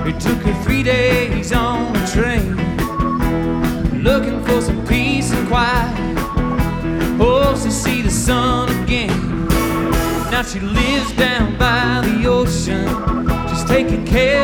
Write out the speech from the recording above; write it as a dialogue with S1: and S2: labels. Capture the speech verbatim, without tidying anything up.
S1: It took her three days on the train, looking for some peace and quiet, hopes to see the sun again. Now she lives down by the ocean, just taking care